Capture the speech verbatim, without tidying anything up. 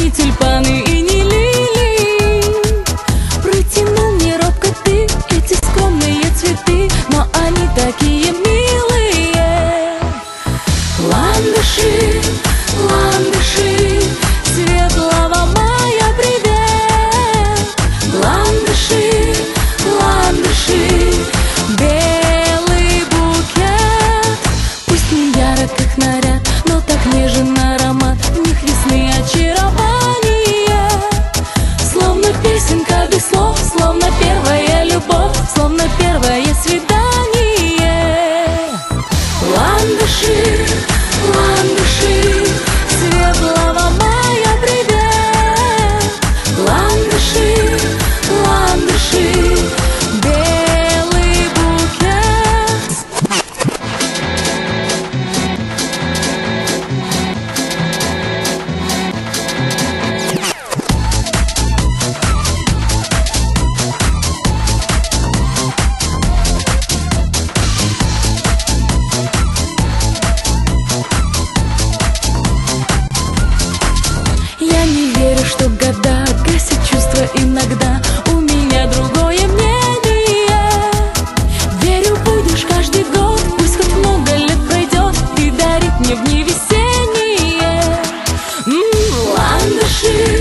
не тюльпаны и не лилии. Протянул мне робко ты эти скромные цветы, но они такие милые. Ландыши, ландыши, светлого мая привет. Ландыши, ландыши, белый букет. Пусть не ярок их наряд, но так нежен аромат, в них весны очарование. Словно песенка без слов, словно первая любовь, словно первое свидание. Ландыши, ландыши, светлого мая привет. Ландыши, ландыши, белый букет. Я не верю, что года гасят чувства иногда. У меня другое мнение. Верю, будешь каждый год, пусть хоть много лет пройдет, и дарить мне в дни весенние. М-м, ландыши,